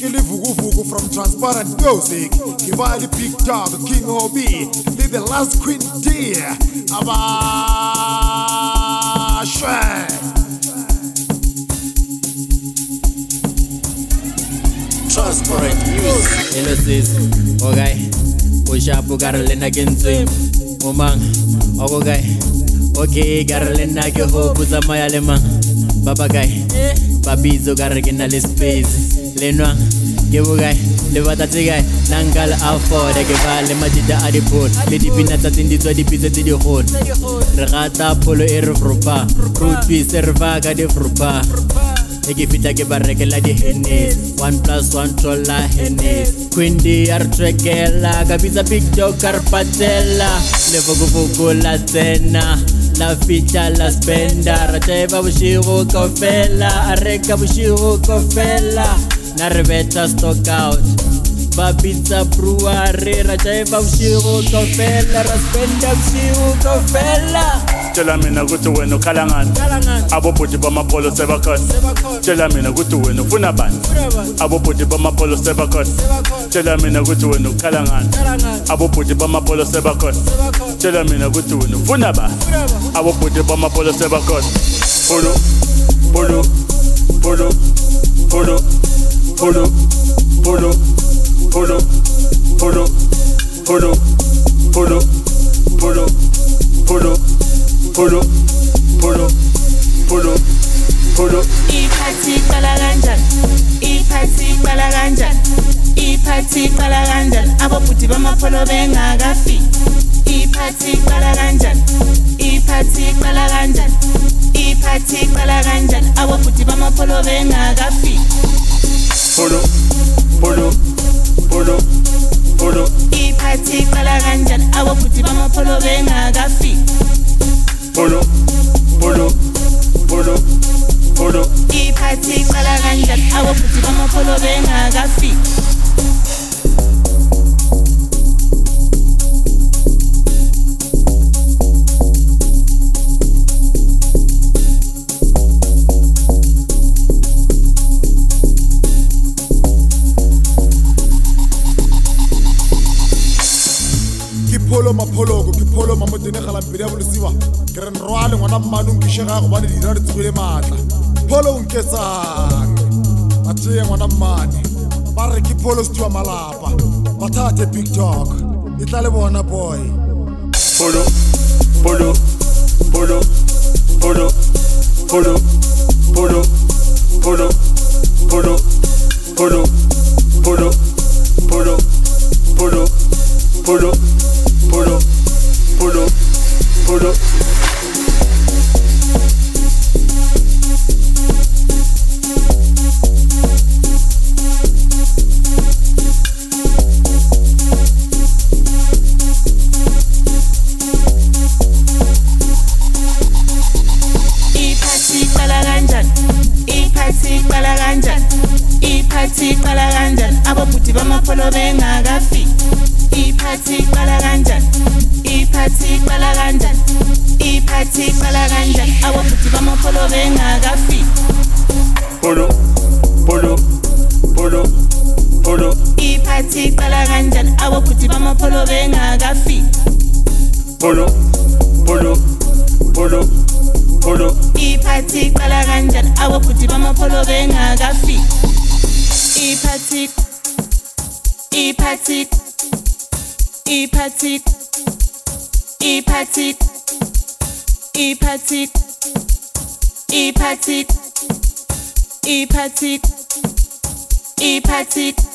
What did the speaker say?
Vugu from Transparent Music. Kibali Big Dog, King Obi, be the last queen dear. Abashe. Transparent Music. Hello sis, okay. Ushapu garlena kinzim. Umang, okay. Okay, garlena ke hope zamaya lema. Baba guy, babizo gargena le space. Lenwa, give guy, levata guy, nangal afford, ke vale majida adipot. Le dipina tatindi to dipisa di hole. Regata polo erfrupa, fruit be servaga de frupa. Eki fita ke bareke la di hennes, 1+1 trolla hennes. Quindi artrekela, kabisa big dog carpatella. Le fogo la cena. La ficha la spenda, raceva bushiru kofela, areka bushiru kofela, narveta stock out, babita bruare, raceva bushiru kofela, raspenda bushiru kofela. Tell me na gutu wenu kalangan, abo puti ba mapolo sebakot. Tell me na gutu wenu funaban, abo puti ba mapolo sebakot. Tell me na gutu wenu kalangan, abo puti ba mapolo sebakot. Tell me na gutu wenu funaba, abo puti ba mapolo sebakot. Polo, polo, polo, polo, polo, polo, polo, polo, polo, polo, polo, polo. Polo, polo, polo, polo. Iphathi qala kanjani? Iphathi qala kanjani? Iphathi qala kanjani? Abobhuti bamapholo bengakafi. Iphathi qala kanjani? Iphathi qala kanjani? Iphathi qala kanjani? Abobhuti bamapholo bengakafi. Polo, polo, polo, polo. Iphathi qala kanjani? Abobhuti bamapholo bengakafi. Polo, polo, polo, polo. Iphathi qala kanjani? Abobhuti bamapholo bengakafi. Polo mapologo, polo mamotene galambele ya bolosiwa. Ke re nrwale ngwana mmane nkishega go bane dira re tswele matla. Polo nketsang. Atse ngwana mmane. Ba re ke polo stiwa malapa. Bathate Big Dog. E tla le bona boy. Polo, polo, polo, polo, polo, polo, polo, polo, polo, polo, polo, polo, polo. Polo, polo, polo. Iphathi qala kanjani? Iphathi qala kanjani? Iphathi qala kanjani? Abobhuti bamapholo bengakafi. Iphathi qala kanjani? Iphathi qala kanjani? Iphathi qala kanjani? Abobhuti bamapholo bengakafi. Polo, polo, polo, polo. Iphathi qala kanjani? Abobhuti bamapholo bengakafi. Polo, polo, polo, polo. Iphathi qala kanjani? Abobhuti bamapholo bengakafi. Iphathi, iphathi, iphathi, iphathi, iphathi, iphathi, iphathi, iphathi.